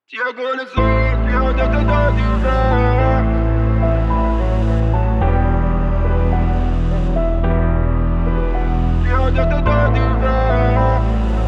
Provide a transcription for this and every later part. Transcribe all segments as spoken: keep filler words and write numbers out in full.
یه گل سرخ یادت دادیدم یادت دادیدم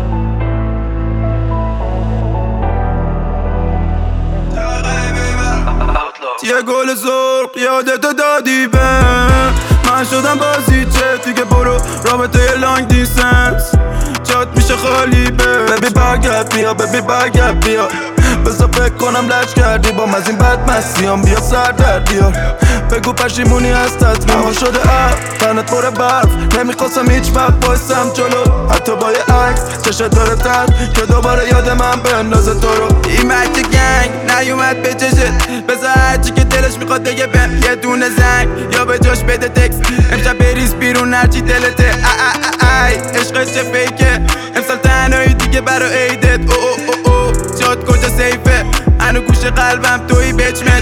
یه گل سرخ یادت دادی به من شدم بازیچه دیگه برو رابطه لانگ دیستنس جات میشه خالی به ببی برگرد بیا ببی برگرد بیا بذار فکر کنم لج کردی بام از این بد مسیام بیا سر در بیار بگو پشیمونی از تصمیمم شده اب تنت پر برف نمیخواستم هیچ وقت بایستم جلو حتی با یه عکس چشت داره ترد که دوباره یاد من بندازه تو رو این مکت گنگ نیومد به چشت بذار هرچی که دلش میخواد بگه بهم یه دونه زنگ یا به جاش بده تکس امشب بریز بیرون هرچی دلته ای ای ای عشقش چه فیکه امسال تنهایی دیگه برا عیدت او او او او جات کجا سیفه هنو گوش قلبم توی بچمت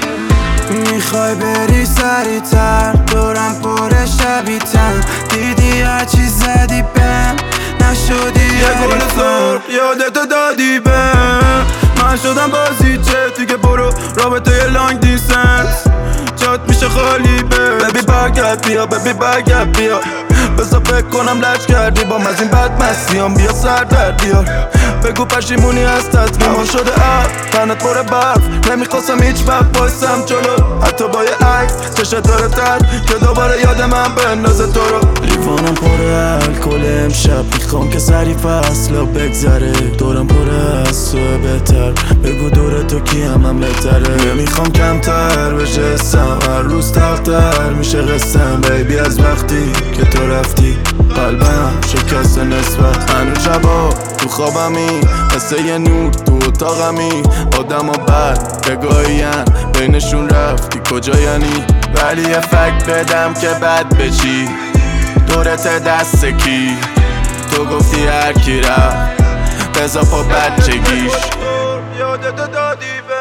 میخوای بری سریع تر دورم پر شبیتم دیدی هرچی زدی بهم نشدی یه گل سرخ یادت دادی بهم من شدم بازیچه دیگه برو رابطه لانگ دیستنس جات میشه خالی به ببی برگرد بیا ببی برگرد بیا بذار فکر کنم لج کردی بام از این بد مسیام بیا سر در بیار بگو پشیمونی از تصمیمم شده اب تنت پر برف نمیخواستم هیچ وقت بایستم جلو حتی با یه عکس چشت داره ترد که دوباره یاد من بندازه تو رو لیوانم پر الکل امشب میخوام که سری فصلا بگذره دورم پر از توه بهتر بگو دور تو کی همم بهتره نمیخوام کمتر بشه اسم هر روز تختر میشه قسم بیبی از وقتی که تو رفتی قلبم شکست نسبت هنو شبا تو خوابمی مثل یه نور تو اتاقمی آدم و بد بگاهین بینشون رفتی کجا یعنی ولی یه فکت بدم که بد بچی دورت دست کی تو گفتی هر کی رفت بزا پا بچگیش یادت دادی